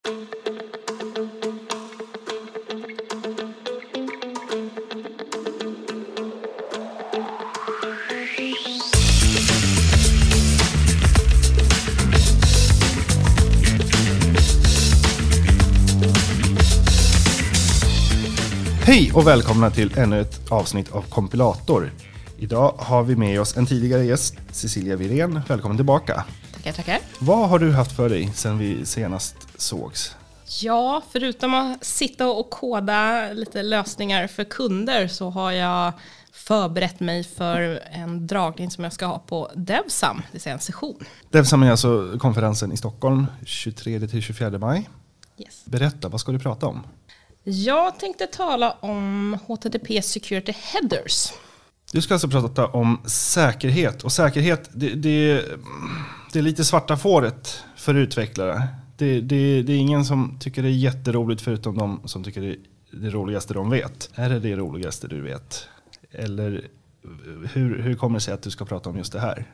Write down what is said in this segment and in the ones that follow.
Hej och välkomna till ännu ett avsnitt av Kompilator. Idag har vi med oss en tidigare gäst, Cecilia Wirén. Välkommen tillbaka. Tackar. Vad har du haft för dig sedan vi senast sågs? Ja, förutom att sitta och koda lite lösningar för kunder så har jag förberett mig för en dragning som jag ska ha på DevSum, det vill säga en session. DevSum är alltså konferensen i Stockholm 23-24 maj. Yes. Berätta, vad ska du prata om? Jag tänkte tala om HTTP Security Headers. Du ska alltså prata om säkerhet. Och säkerhet, det är lite svarta fåret för utvecklare. Det är ingen som tycker det är jätteroligt förutom de som tycker det är det roligaste de vet. Är det roligaste du vet? Eller hur kommer det sig att du ska prata om just det här?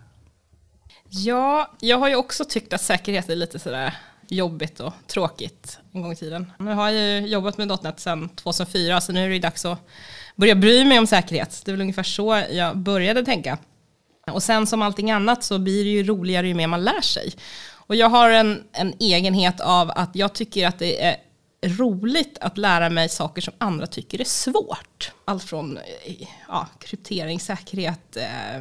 Ja, jag har ju också tyckt att säkerhet är lite sådär jobbigt och tråkigt en gång i tiden. Nu har jag ju jobbat med .NET sedan 2004, så nu är det dags att börja bry mig om säkerhet. Det är väl ungefär så jag började tänka. Och sen som allting annat så blir det ju roligare ju mer man lär sig. Och jag har en egenhet av att jag tycker att det är roligt att lära mig saker som andra tycker är svårt. Allt från kryptering, säkerhet,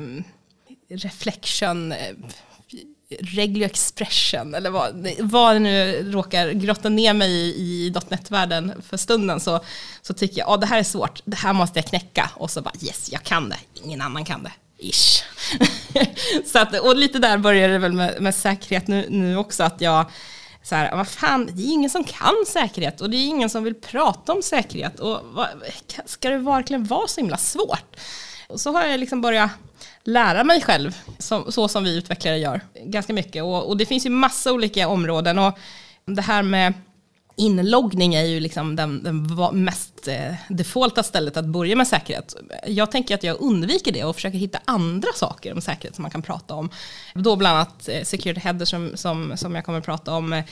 reflection, regular expression eller vad det nu råkar grotta ner mig i .NET-världen för stunden, så tycker jag det här är svårt, det här måste jag knäcka, och så bara yes, jag kan det, ingen annan kan det, ish. Så att, och lite där börjar det väl med säkerhet nu också, att jag så här, vad fan, det är ingen som kan säkerhet och det är ingen som vill prata om säkerhet, och ska det verkligen vara så himla svårt? Och så har jag liksom börjat lära mig själv, så som vi utvecklare gör, ganska mycket. Och det finns ju massa olika områden, och det här med inloggning är ju liksom den mest defaulta stället att börja med säkerhet. Jag tänker att jag undviker det och försöker hitta andra saker om säkerhet som man kan prata om. Då bland annat security header som jag kommer att prata om,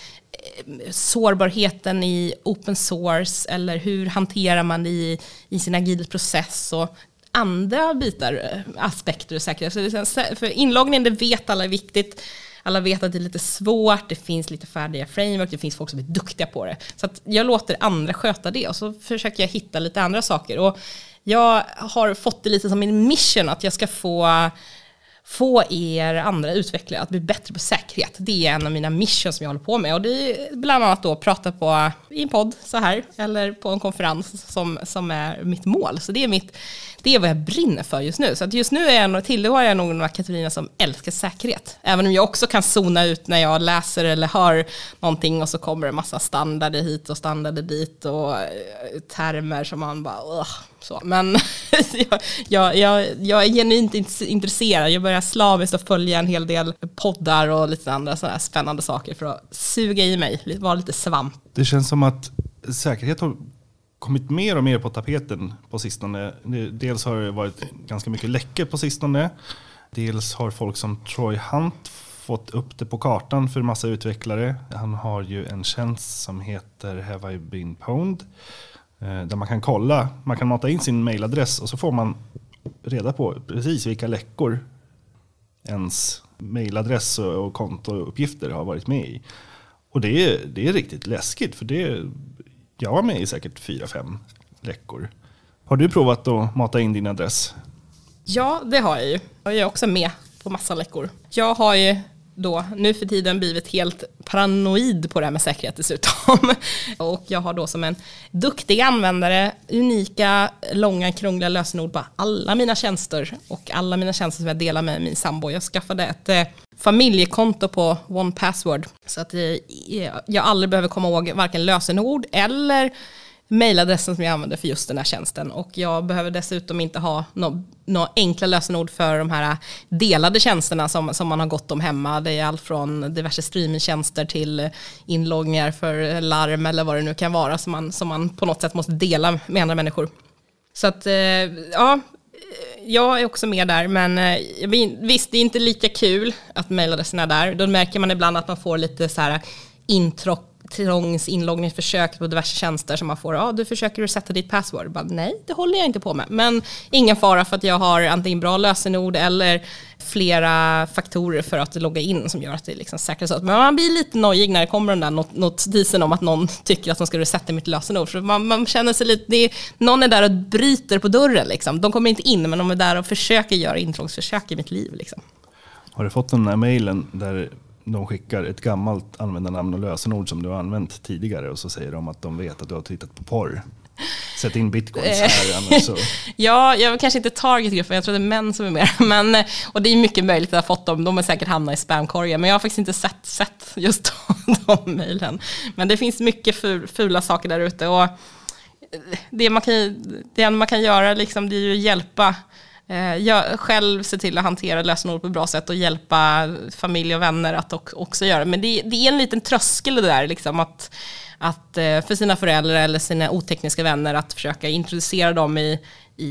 sårbarheten i open source, eller hur hanterar man i sin agil process, och andra bitar, aspekter och säkerhet. För inloggning, det vet alla är viktigt. Alla vet att det är lite svårt. Det finns lite färdiga framework. Det finns folk som är duktiga på det. Så att jag låter andra sköta det. Och så försöker jag hitta lite andra saker. Och jag har fått det lite som min mission, att jag ska få er andra utvecklare att bli bättre på säkerhet. Det är en av mina missions som jag håller på med. Och det är bland annat då prata i en podd så här, eller på en konferens som är mitt mål. Så det är vad jag brinner för just nu. Så att just nu tillhör jag nog några kategorier som älskar säkerhet. Även om jag också kan zona ut när jag läser eller hör någonting, och så kommer det en massa standarder hit och standarder dit och termer som man bara så. Men jag är genuint intresserad. Jag börjar slaviskt att följa en hel del poddar och lite andra sådana här spännande saker för att suga i mig, vara lite svamp. Det känns som att säkerhet har kommit mer och mer på tapeten på sistone. Dels har det varit ganska mycket läckor på sistone. Dels har folk som Troy Hunt fått upp det på kartan för massa utvecklare. Han har ju en tjänst som heter Have I Been Pwned, där man kan kolla, man kan mata in sin mailadress och så får man reda på precis vilka läckor ens mailadress och kontouppgifter har varit med i. Och det är riktigt läskigt, för jag var med i säkert 4-5 läckor. Har du provat att mata in din adress? Ja, det har jag ju. Jag är också med på massa läckor. Jag har ju då nu för tiden blivit helt paranoid på det här med säkerhet dessutom. Och jag har då som en duktig användare unika, långa, krångliga lösenord på alla mina tjänster. Och alla mina tjänster som jag delar med min sambo. Jag skaffade ett familjekonto på OnePassword. Så att jag aldrig behöver komma ihåg varken lösenord eller mailadressen som jag använder för just den här tjänsten. Och jag behöver dessutom inte ha några enkla lösenord för de här delade tjänsterna som man har gått om hemma. Det är allt från diverse streamingtjänster till inloggningar för larm eller vad det nu kan vara som man på något sätt måste dela med andra människor. Så att ja, jag är också med där, men visst, det är inte lika kul att mailadressen är där. Då märker man ibland att man får lite så här intro inloggningsförsök på diverse tjänster som man får, du försöker resetta ditt password. Bara, nej, det håller jag inte på med. Men ingen fara för att jag har antingen bra lösenord eller flera faktorer för att logga in som gör att det liksom säkras ut. Men man blir lite nojig när det kommer den där notisen om att någon tycker att de ska resetta mitt lösenord. För man känner sig lite, någon är där och bryter på dörren liksom. De kommer inte in, men de är där och försöker göra intrångsförsök i mitt liv liksom. Har du fått den här mejlen där de skickar ett gammalt användarnamn och lösenord som du har använt tidigare och så säger de att de vet att du har tittat på porr? Sätt in bitcoins här. Så. Ja, jag kanske inte targetgruppen, jag tror det är män som är med. Men, och det är mycket möjligt att jag har fått dem, de har säkert hamnat i spamkorgen. Men jag har faktiskt inte sett just de mejlen. Men det finns mycket fula saker där ute. Och det man kan göra liksom, det är ju att hjälpa. Jag själv ser till att hantera lösenord på ett bra sätt och hjälpa familj och vänner att också göra. Men det är en liten tröskel det där liksom, att för sina föräldrar eller sina otekniska vänner att försöka introducera dem i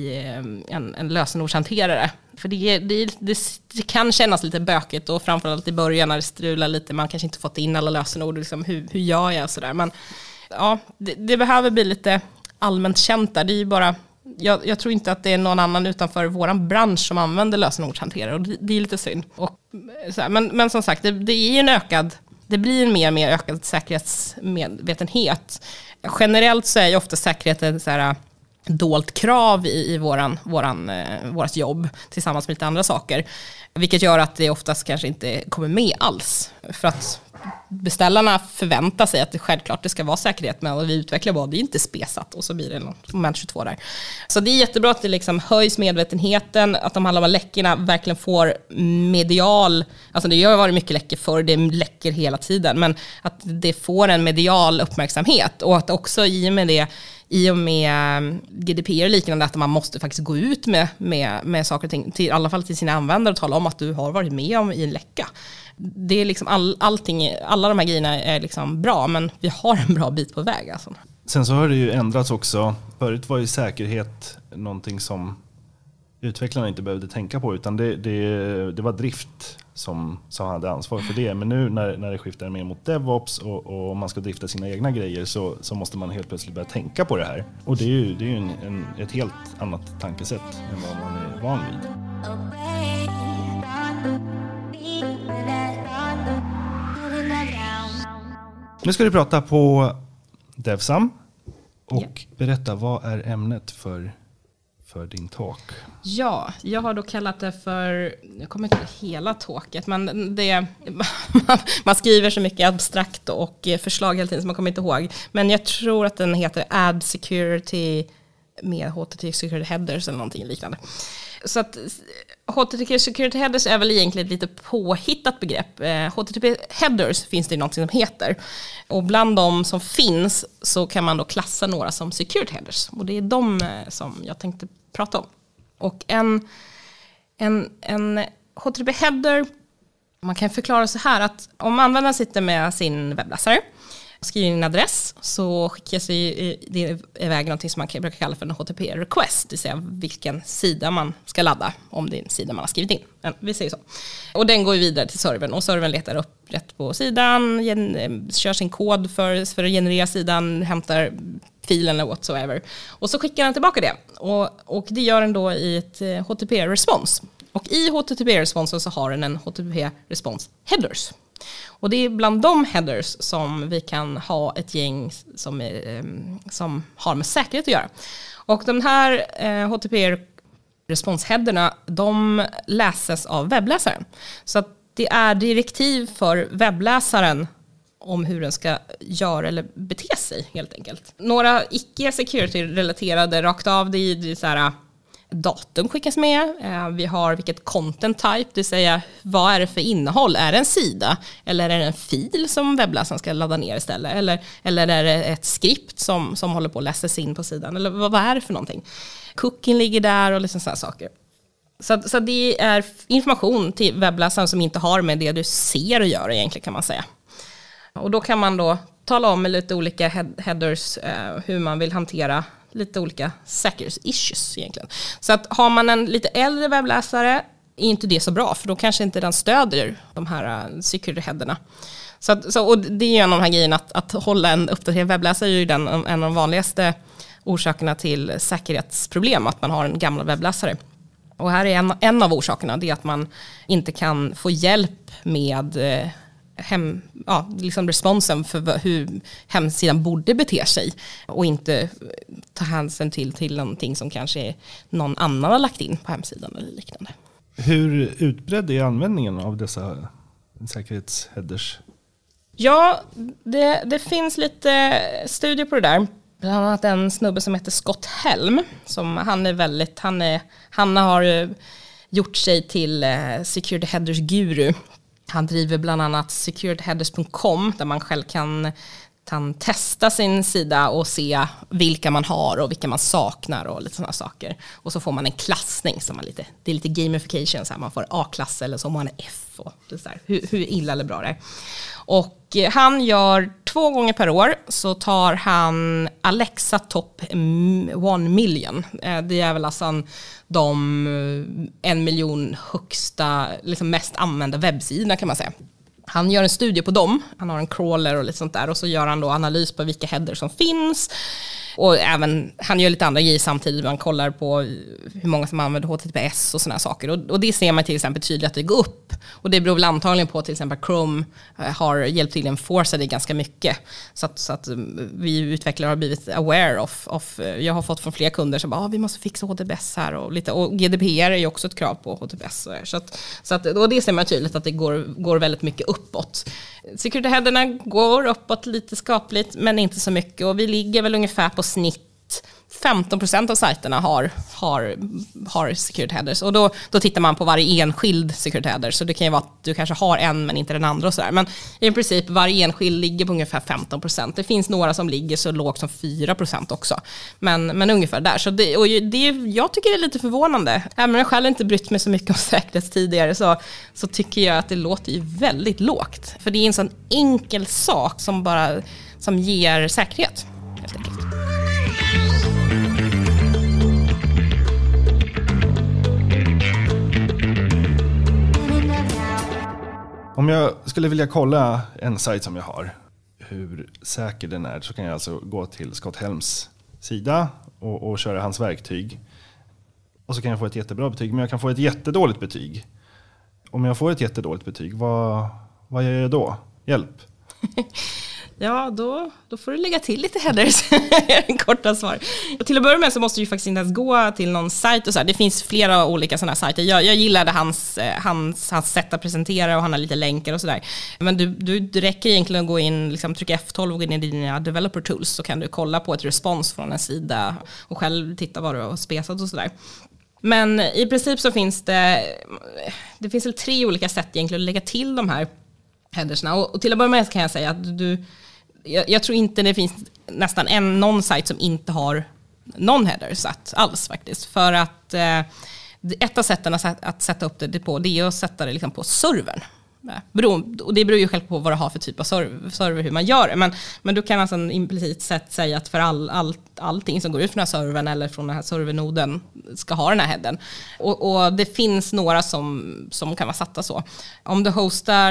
en lösenordshanterare. För det kan kännas lite bökigt och framförallt i början när det strular lite, man kanske inte fått in alla lösenord, liksom, hur gör jag sådär. Men ja, det behöver bli lite allmänt känt där. Det är ju bara, jag tror inte att det är någon annan utanför våran bransch som använder lösenordshanterare och det är lite synd. Och, men som sagt, det är det blir en mer och mer ökad säkerhetsmedvetenhet. Generellt så är ju ofta säkerheten så här dolt krav i vårat jobb tillsammans med lite andra saker. Vilket gör att det oftast kanske inte kommer med alls. För att beställarna förväntar sig att det självklart det ska vara säkerhet, men vi utvecklar bara, det är inte spesat och så blir det något moment 22 där. Så det är jättebra att det liksom höjs medvetenheten, att de alla läckorna verkligen får medial, alltså det har varit mycket läckor förr, det läcker hela tiden, men att det får en medial uppmärksamhet och att också i och med GDPR och liknande att man måste faktiskt gå ut med saker och ting, i alla fall till sina användare och tala om att du har varit med om i en läcka. Det är liksom alla de här grejerna är liksom bra, men vi har en bra bit på väg alltså. Sen så har det ju ändrats också. Förut var ju säkerhet någonting som utvecklarna inte behövde tänka på, utan det var drift som hade ansvar för det. Men nu när det skiftar mer mot DevOps och man ska drifta sina egna grejer så måste man helt plötsligt börja tänka på det här. Och det är ju ett helt annat tankesätt än vad man är van vid. Nu ska du prata på DevSam och berätta, vad är ämnet för din talk? Ja, jag har då kallat det för, jag kommer inte ihåg hela talket, men man skriver så mycket abstrakt och förslag hela tiden som man kommer inte ihåg. Men jag tror att den heter Add Security med HTTP Security Headers eller någonting liknande. Så att HTTP Security Headers är väl egentligen ett lite påhittat begrepp. HTTP Headers finns det någonting som heter. Och bland de som finns så kan man då klassa några som Security Headers. Och det är de som jag tänkte prata om. Och en HTTP Header, man kan förklara så här att om användaren sitter med sin webbläsare skriver in en adress så skickas det iväg någonting som man brukar kalla för en HTTP request, det vill säga vilken sida man ska ladda om det är en sida man har skrivit in. Vi säger så. Och den går vidare till servern och servern letar upp rätt på sidan, kör sin kod för att generera sidan, hämtar filen eller whatsoever. Och så skickar den tillbaka det. Och det gör den då i ett HTTP-respons. Och i HTTP-responsen så har den en HTTP-respons headers. Och det är bland de headers som vi kan ha ett gäng som har med säkerhet att göra. Och de här HTTP-responsheaderna, de läses av webbläsaren. Så att det är direktiv för webbläsaren om hur den ska göra eller bete sig helt enkelt. Några icke-security-relaterade rakt av, det är så här, datum skickas med. Vi har vilket content type, det vill säga vad är det för innehåll? Är det en sida eller är det en fil som webbläsaren ska ladda ner istället? Eller är det ett skript som håller på att läsas in på sidan? Eller vad är det för någonting? Cookien ligger där och liksom sådana saker. Så det är information till webbläsaren som inte har med det du ser och gör egentligen, kan man säga. Och då kan man då tala om med lite olika headers hur man vill hantera lite olika säkerhetsissues egentligen. Så att har man en lite äldre webbläsare är inte det så bra, för då kanske inte den stödjer de här security headerna. Och det är ju en av de här grejerna att hålla en uppdaterad webbläsare är ju en av de vanligaste orsakerna till säkerhetsproblem, att man har en gammal webbläsare. Och här är en av orsakerna, det är att man inte kan få hjälp med liksom responsen för hur hemsidan borde bete sig och inte ta hänsyn till någonting som kanske någon annan har lagt in på hemsidan eller liknande. Hur utbredd är användningen av dessa säkerhetsheaders? Ja, det finns lite studier på det där. Bland annat en snubbe som heter Scott Helm. Han har gjort sig till Security Headers guru. Han driver bland annat securityheaders.com där man själv kan testa sin sida och se vilka man har och vilka man saknar och lite sådana saker. Och så får man en klassning som det är lite gamification, så här, man får A-klass eller så får man en F och det så här, hur illa eller bra det är. Och han gör 2 gånger per år så tar han Alexa Top 1 million. Det är väl alltså de 1 miljon högsta, liksom mest använda webbsidorna kan man säga. Han gör en studie på dem, han har en crawler och lite sånt där och så gör han då analys på vilka headers som finns. Och även, han gör lite andra grejer samtidigt, man kollar på hur många som använder HTTPS och såna saker. Och det ser man till exempel tydligt att det går upp. Och det beror väl antagligen på till exempel Chrome har hjälpt till att enforca det ganska mycket. Så att vi utvecklare har blivit aware of jag har fått från flera kunder som bara, vi måste fixa HTTPS här och GDPR är ju också ett krav på HTTPS. Och det ser man tydligt att det går väldigt mycket uppåt. Security-headerna går uppåt lite skapligt men inte så mycket, och vi ligger väl ungefär på snitt 15% av sajterna har security headers, och då tittar man på varje enskild security header, så det kan ju vara att du kanske har en men inte den andra och sådär, men i princip varje enskild ligger på ungefär 15%. Det finns några som ligger så lågt som 4% också, men ungefär där. Så jag tycker det är lite förvånande. Även om jag själv inte brytt mig så mycket om säkerhet tidigare så tycker jag att det låter ju väldigt lågt, för det är en sån enkel sak som ger säkerhet helt enkelt. Om jag skulle vilja kolla en sajt som jag har, hur säker den är, så kan jag alltså gå till Scott Helms sida och köra hans verktyg. Och så kan jag få ett jättebra betyg, men jag kan få ett jättedåligt betyg. Om jag får ett jättedåligt betyg, vad gör jag då? Hjälp! Ja, då får du lägga till lite headers. En korta svar. Och till att börja med så måste du ju faktiskt inte ens gå till någon sajt och så här. Det finns flera olika sådana här sajter. Jag gillade hans sätt att presentera, och han har lite länkar och sådär. Men du räcker egentligen att gå in, liksom trycka F12 och gå in i dina developer tools, så kan du kolla på ett respons från en sida och själv titta vad du har spesat och sådär. Men i princip så finns det finns väl 3 olika sätt egentligen att lägga till de här headersna. Och till att börja med kan jag säga att jag tror inte det finns nästan någon sajt som inte har någon header satt alls faktiskt. För att ett av sätten att sätta upp det på, det är att sätta det liksom på servern. Och det beror ju själv på vad du har för typ av server, hur man gör det. Men du kan alltså implicit sett säga att för allting som går ut från den här servern eller från den här servernoden ska ha den här headen. Och det finns några som kan vara satta så. Om du hostar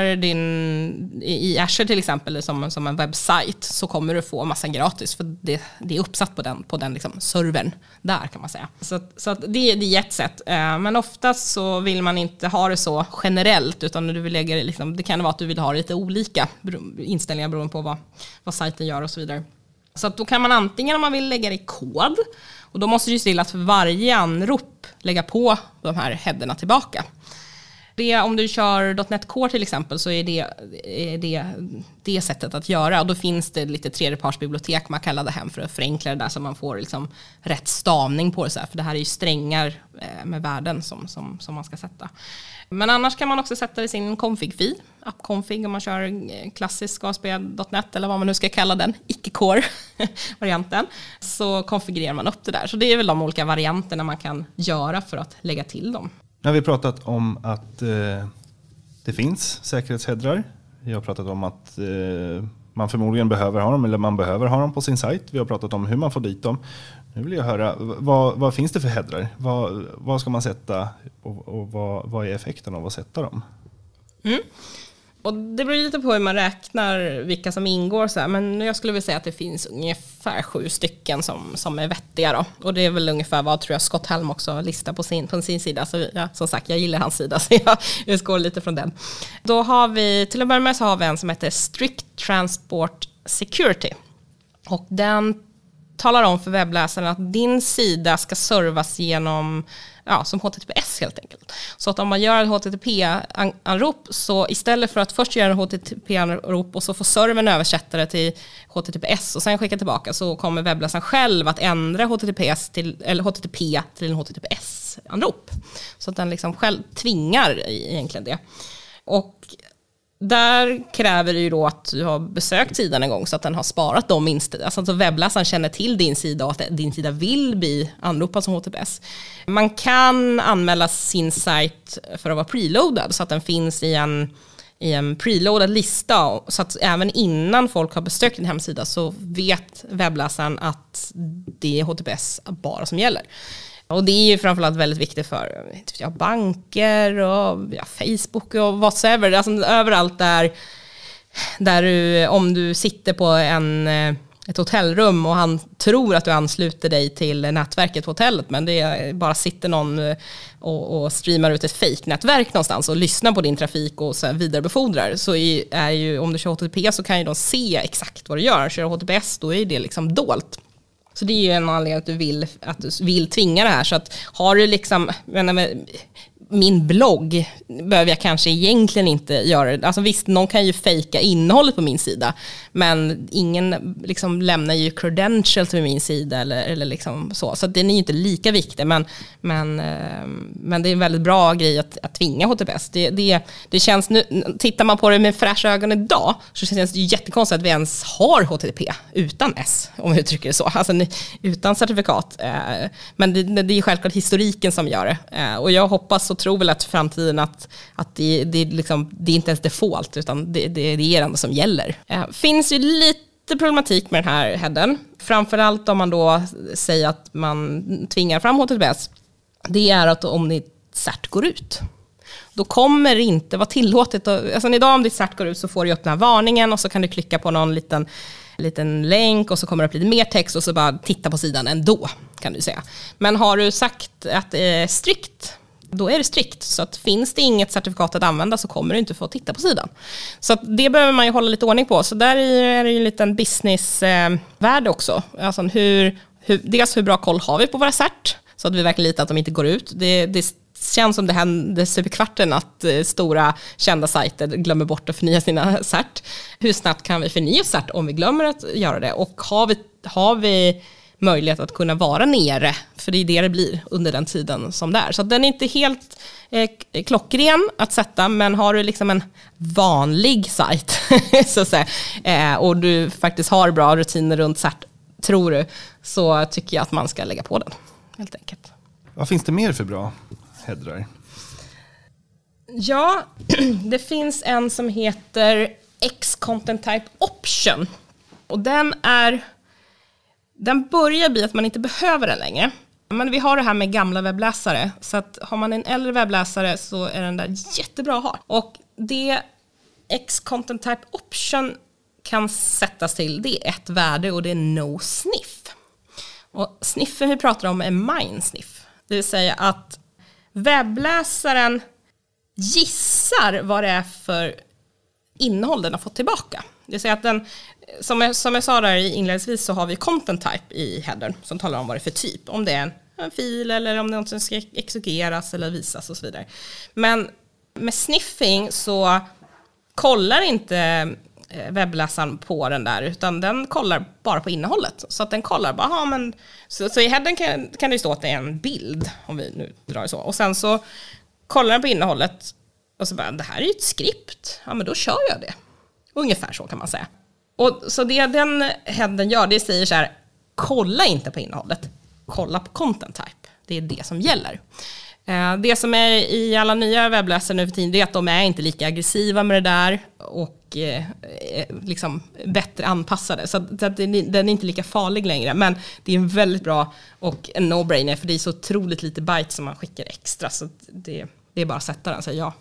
i Azure till exempel som en webbsajt, så kommer du få massa gratis, för det är uppsatt på den liksom servern där, kan man säga. Så att det är ett sätt. Men oftast så vill man inte ha det så generellt, utan du vill lägga det liksom, det kan vara att du vill ha lite olika inställningar beroende på vad sajten gör och så vidare. Så att då kan man antingen, om man vill, lägga det i kod, och då måste du se till att för varje anrop lägga på de här headerna tillbaka. Om du kör .NET Core till exempel, så är det sättet att göra. Och då finns det lite tredjepartsbibliotek man kallar det hem för att förenkla det där, så man får liksom rätt stavning på det. Så här. För det här är ju strängar med värden som man ska sätta. Men annars kan man också sätta det i sin config-fil. App-config, om man kör klassisk ASP.NET eller vad man nu ska kalla den, icke-core-varianten. Så konfigurerar man upp det där. Så det är väl de olika varianterna man kan göra för att lägga till dem. Nu har vi pratat om att det finns säkerhetsheadrar. Vi har pratat om att man förmodligen behöver ha dem, eller man behöver ha dem på sin sajt. Vi har pratat om hur man får dit dem. Nu vill jag höra, vad finns det för headrar? Vad ska man sätta, och vad är effekten av att sätta dem? Och det beror lite på hur man räknar vilka som ingår. Så här. Men jag skulle vilja säga att det finns ungefär 7 stycken som är vettiga. Då. Och det är väl ungefär vad tror jag Scott Helm också listar på sin sida. Så som sagt, jag gillar hans sida så jag utgår lite från den. Då har vi, till att börja med så har vi en som heter Strict Transport Security. Och den talar om för webbläsaren att din sida ska servas genom som HTTPS helt enkelt. Så att om man gör ett HTTP-anrop så istället för att först göra en HTTP-anrop och så får servern översätta till HTTPS och sen skicka tillbaka så kommer webbläsaren själv att ändra HTTP till en HTTPS-anrop. Så att den liksom själv tvingar egentligen det. Och där kräver det ju då att du har besökt sidan en gång så att den har sparat dem alltså att webbläsaren känner till din sida och att din sida vill bli anropad som HTTPS. Man kan anmäla sin sajt för att vara preloadad så att den finns i en preloadad lista så att även innan folk har besökt din hemsida så vet webbläsaren att det är HTTPS bara som gäller. Och det är ju framförallt väldigt viktigt för banker och Facebook och whatever. Alltså överallt där du, om du sitter på ett hotellrum och han tror att du ansluter dig till nätverket på hotellet men det bara sitter någon och streamar ut ett fake-nätverk någonstans och lyssnar på din trafik och så vidarebefordrar så är ju, om du kör HTTP så kan ju de se exakt vad du gör. Kör HTTPS då är det liksom dolt. Så det är ju en anledning att du vill tvinga det här. Så att har du liksom, min blogg behöver jag kanske egentligen inte göra det. Alltså visst, någon kan ju fejka innehållet på min sida. Men ingen liksom lämnar ju credentials till min sida eller liksom så. Så den är ju inte lika viktig. Men det är en väldigt bra grej att tvinga HTTPS. Det känns nu, tittar man på det med fräscha ögon idag så känns det ju jättekonstigt att vi ens har HTTP utan S, om jag uttrycker det så. Alltså utan certifikat. Men det är självklart historiken som gör det. Och jag hoppas och tror väl att framtiden att det är inte ens default utan det är det enda som gäller. Finns ju lite problematik med den här headen. Framförallt om man då säger att man tvingar fram HTTPS. Det är att om ditt cert går ut då kommer det inte vara tillåtet. Alltså idag om ditt cert går ut så får du upp den här varningen och så kan du klicka på någon liten länk och så kommer det upp lite mer text och så bara titta på sidan ändå kan du säga. Men har du sagt att det är strikt då är det strikt. Så att finns det inget certifikat att använda så kommer du inte få titta på sidan. Så att det behöver man ju hålla lite ordning på. Så där är det ju en liten businessvärld också. Alltså dels hur bra koll har vi på våra cert så att vi verkligen litar att de inte går ut. Det känns som det händer superkvarten att stora kända sajter glömmer bort att förnya sina cert. Hur snabbt kan vi förnya cert om vi glömmer att göra det? Och har vi möjlighet att kunna vara nere, för det är det blir under den tiden som det är. Så den är inte helt klockren att sätta, men har du liksom en vanlig sajt så att säga, och du faktiskt har bra rutiner runt cert, tror du, så tycker jag att man ska lägga på den, helt enkelt. Vad finns det mer för bra headrar? Ja, det finns en som heter X-Content Type Option. Och den börjar bli att man inte behöver den längre. Men vi har det här med gamla webbläsare. Så att har man en äldre webbläsare så är den där jättebra att ha. Och det X-Content Type Option kan sättas till, det är ett värde och det är no sniff. Och sniffen vi pratar om är MineSniff. Det vill säga att webbläsaren gissar vad det är för innehåll den har fått tillbaka. Det vill säga att den, som jag sa där inledningsvis, så har vi content type i headern som talar om vad det är för typ. Om det är en fil eller om det är något som ska exegeras eller visas och så vidare. Men med sniffing så kollar inte webbläsaren på den där, utan den kollar bara på innehållet. Så att den kollar bara, så i headern kan det stå att det är en bild, om vi nu drar det så. Och sen så kollar den på innehållet och så bara, det här är ju ett skript. Ja, men då kör jag det. Ungefär så kan man säga. Och så det den headern gör, det säger så här, kolla inte på innehållet. Kolla på content type. Det är det som gäller. Det som är i alla nya webbläsare nu för tiden, det är att de är inte lika aggressiva med det där och liksom bättre anpassade. Så att den är inte lika farlig längre. Men det är en väldigt bra och en no-brainer, för det är så otroligt lite byte som man skickar extra. Så det är bara att sätta den, så ja.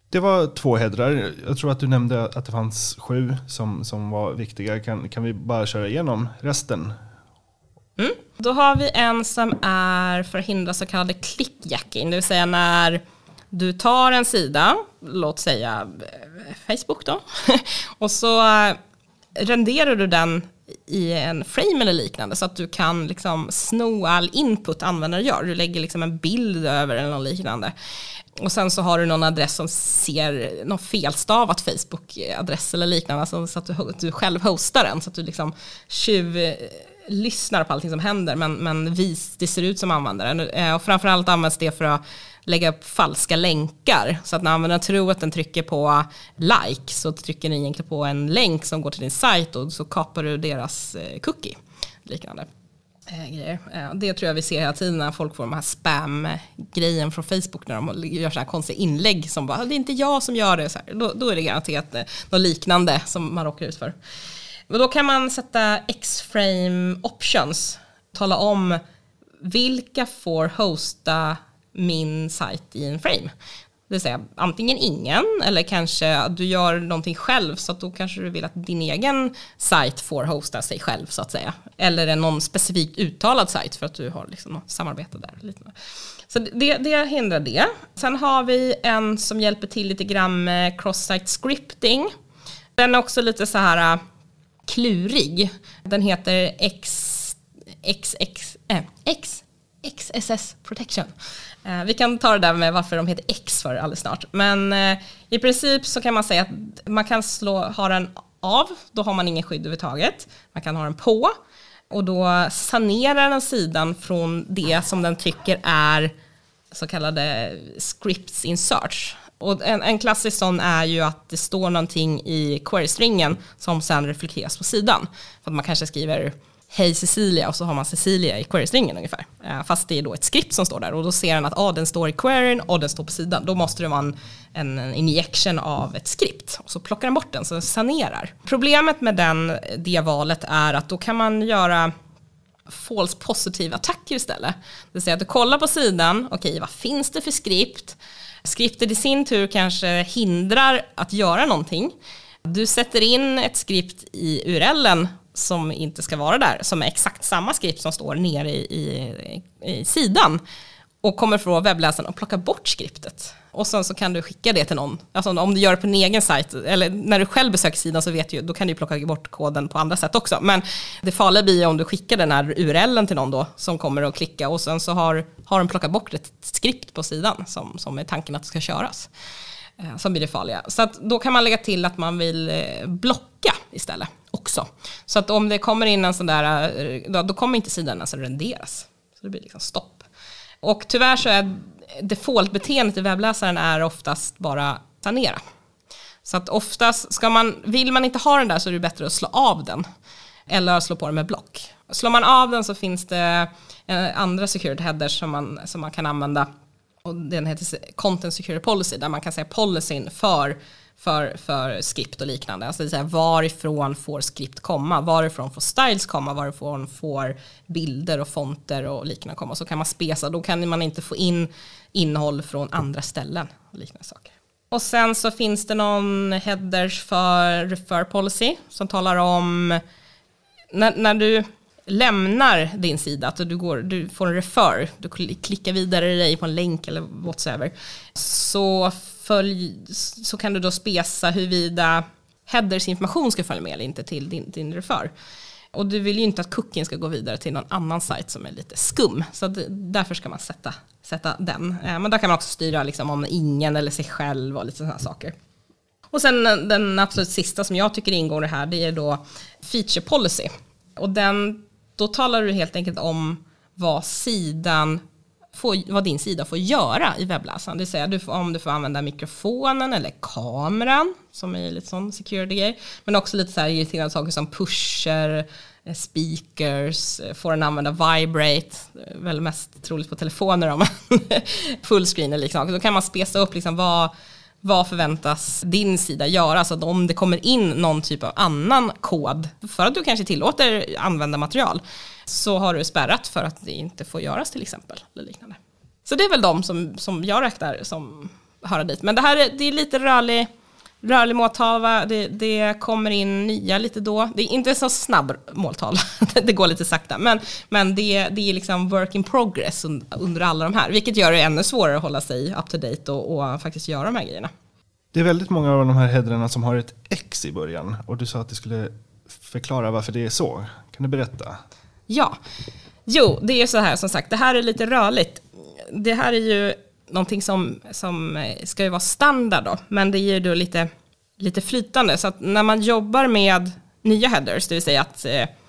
Det var 2 headrar. Jag tror att du nämnde att det fanns 7 som var viktiga. Kan vi bara köra igenom resten? Då har vi en som är för att hindra så kallade clickjacking. Det vill säga när du tar en sida, låt säga Facebook då, och så renderar du den i en frame eller liknande så att du kan liksom sno all input användare gör. Du lägger liksom en bild över eller något liknande. Och sen så har du någon adress som ser någon felstavat Facebook-adress eller liknande, alltså så att du själv hostar den, så att du liksom lyssnar på allting som händer, men det ser ut som användare. Och framförallt används det för att lägga upp falska länkar, så att när användaren tror att den trycker på like, så trycker den egentligen på en länk som går till din sajt, och så kapar du deras cookie, liknande grejer. Det tror jag vi ser hela tiden när folk får de här spam-grejen från Facebook, när de gör så här konstiga inlägg som bara, det är inte jag som gör det, så här. Då är det garanterat något liknande som man råkar ut för. Och då kan man sätta X-frame options, tala om vilka får hosta min sajt i en frame. Det vill säga antingen ingen, eller kanske du gör någonting själv, så att då kanske du vill att din egen sajt får hosta sig själv, så att säga. Eller någon specifikt uttalad sajt för att du har liksom något samarbete där. Så det hindrar det. Sen har vi en som hjälper till lite grann med cross-site scripting. Den är också lite så här klurig. Den heter XSS Protection. Vi kan ta det där med varför de heter X för alldeles snart. Men i princip så kan man säga att man kan ha den av, då har man ingen skydd överhuvudtaget. Man kan ha den på, och då sanerar den sidan från det som den tycker är så kallade scripts in search. Och en klassisk sån är ju att det står någonting i query-stringen som sen reflekteras på sidan. För att man kanske skriver hej Cecilia, och så har man Cecilia i query-stringen ungefär. Fast det är då ett skript som står där, och då ser den att den står i queryn och den står på sidan. Då måste det vara en injection av ett skript, och så plockar den bort den, så den sanerar. Problemet med det valet är att då kan man göra false positive attacker istället. Det vill säga att du kollar på sidan, okej, vad finns det för skript? Skriptet i sin tur kanske hindrar att göra någonting. Du sätter in ett skript i URLen som inte ska vara där, som är exakt samma skript som står nere i sidan, och kommer från webbläsaren och plocka bort skriptet. Och sen så kan du skicka det till någon. Alltså om du gör det på en egen sajt, eller när du själv besöker sidan, så vet du, då kan du plocka bort koden på andra sätt också. Men det farliga blir om du skickar den här URLen till någon då, som kommer att klicka, och sen så har den plockat bort ett skript på sidan som är tanken att det ska köras. Som blir det farliga. Så att då kan man lägga till att man vill blocka istället också. Så att om det kommer in en sån där, då kommer inte sidan ens att renderas. Så det blir liksom stopp. Och tyvärr så är default-beteendet i webbläsaren är oftast bara sanera. Så att oftast vill man inte ha den där, så är det bättre att slå av den. Eller slå på den med block. Slår man av den så finns det andra security headers som man kan använda. Och den heter Content Security Policy, där man kan säga policyn för skript och liknande. Alltså det vill säga, varifrån får skript komma, varifrån får styles komma, varifrån får bilder och fonter och liknande komma. Så kan man spesa, då kan man inte få in innehåll från andra ställen och liknande saker. Och sen så finns det någon headers för refer policy som talar om när du lämnar din sida, att du får en refer, du klickar vidare dig på en länk eller whatsoever, så kan du då spesa huruvida headers information ska följa med eller inte till din refer. Och du vill ju inte att cookien ska gå vidare till någon annan sajt som är lite skum, så därför ska man sätta den. Men där kan man också styra liksom om ingen eller sig själv och lite sådana saker. Och sen den absolut sista som jag tycker ingår det här, det är då feature policy. Och då talar du helt enkelt om vad din sida får göra i webbläsaren. Det vill säga om du får använda mikrofonen eller kameran, som är lite sån security-grej. Men också lite så här irriterande saker som pusher, speakers, får den använda vibrate, väl mest troligt på telefoner om fullscreen eller liksom. Då kan man spesa upp liksom vad förväntas din sida göra, så att om det kommer in någon typ av annan kod för att du kanske tillåter använda material, så har du spärrat för att det inte får göras till exempel eller liknande. Så det är väl de som jag räknar som höra dit. Men det är lite rörlig måltavla, det kommer in nya lite då. Det är inte så snabb måltavla, det går lite sakta. Men det är liksom work in progress under alla de här. Vilket gör det ännu svårare att hålla sig up to date och faktiskt göra de här grejerna. Det är väldigt många av de här headrarna som har ett X i början. Och du sa att du skulle förklara varför det är så. Kan du berätta? Ja, det är så här som sagt. Det här är lite rörligt. Det här är ju någonting som ska ju vara standard då. Men det är ju då lite flytande. Så att när man jobbar med nya headers, det vill säga att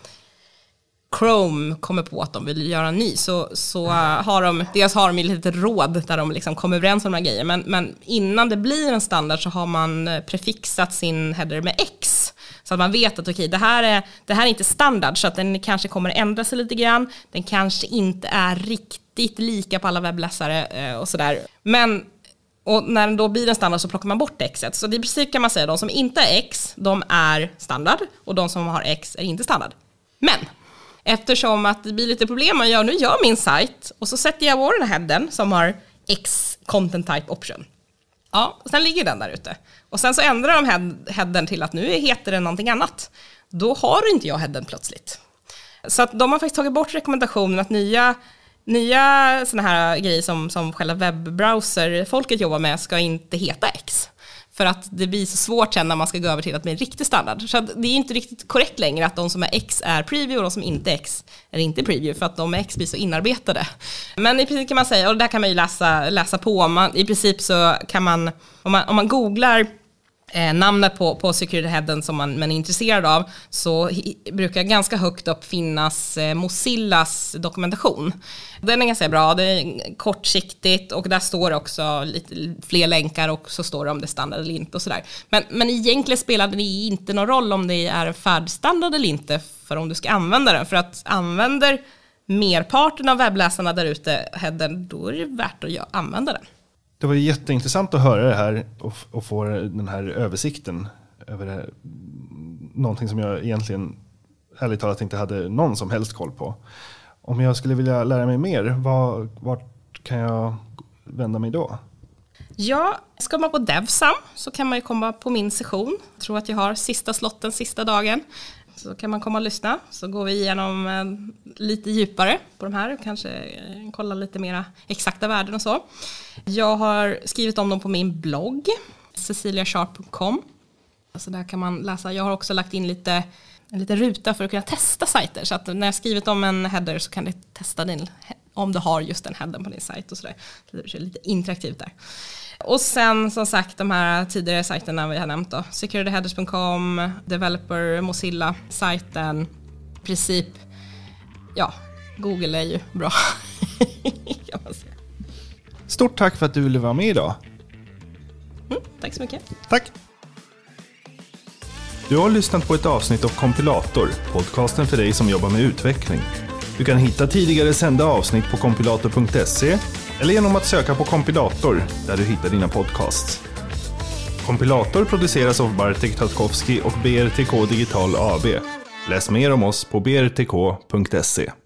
Chrome kommer på att de vill göra en ny, så har de ju lite råd där de liksom kommer överens om de här grejer. Men innan det blir en standard så har man prefixat sin header med X. Så att man vet att okej, det här är inte standard, så att den kanske kommer ändra sig lite grann. Den kanske inte är riktigt lika på alla webbläsare och sådär. Och när den då blir en standard så plockar man bort Xet. Så i princip kan man säga att de som inte är X, de är standard. Och de som har X är inte standard. Men eftersom att det blir lite problem, nu gör jag min sajt och så sätter jag på den här headen som har X content type option. Ja, och sen ligger den där ute. Och sen så ändrar de headen till att nu heter den någonting annat. Då har inte jag headen plötsligt. Så att de har faktiskt tagit bort rekommendationen att nya såna här grejer som själva webbrowser folket jobbar med ska inte heta X. För att det blir så svårt sen när man ska gå över till att bli en riktig standard. Så att det är inte riktigt korrekt längre att de som är X är preview och de som inte är X är inte preview, för att de är X blir så inarbetade. Men i princip kan man säga, och där kan man ju läsa på, i princip så kan man, om man googlar namnet på security headen som man är intresserad av, så brukar ganska högt upp finnas Mozillas dokumentation. Den är ganska bra, det är kortsiktigt och där står också lite fler länkar och så står det om det är standard eller inte och sådär. Men egentligen spelar det inte någon roll om det är färdstandard eller inte för om du ska använda den. För att använder merparten av webbläsarna där ute headen, då är det värt att använda den. Det var jätteintressant att höra det här och få den här översikten över det här. Någonting som jag egentligen ärligt talat inte hade någon som helst koll på. Om jag skulle vilja lära mig mer, vart kan jag vända mig då? Ja, ska man på DevSam så kan man ju komma på min session. Jag tror att jag har sista slotten sista dagen. Så kan man komma och lyssna. Så går vi igenom lite djupare på de här. Kanske kolla lite mera exakta värden och så. Jag har skrivit om dem på min blogg. ceciliasharp.com. Så där kan man läsa. Jag har också lagt in en liten ruta för att kunna testa sajter. Så att när jag skrivit om en header så kan du testa din, om du har just den headern på din sajt och sådär. Det är lite interaktivt där. Och sen som sagt de här tidigare sajterna vi har nämnt då. securityheaders.com, Developer, Mozilla, sajten, princip. Ja, Google är ju bra. Kan man säga. Stort tack för att du ville vara med idag. Tack så mycket. Tack. Du har lyssnat på ett avsnitt av Kompilator, podcasten för dig som jobbar med utveckling. Du kan hitta tidigare sända avsnitt på kompilator.se eller genom att söka på Kompilator där du hittar dina podcasts. Kompilator produceras av Bartek Tatkowski och BRTK Digital AB. Läs mer om oss på brtk.se.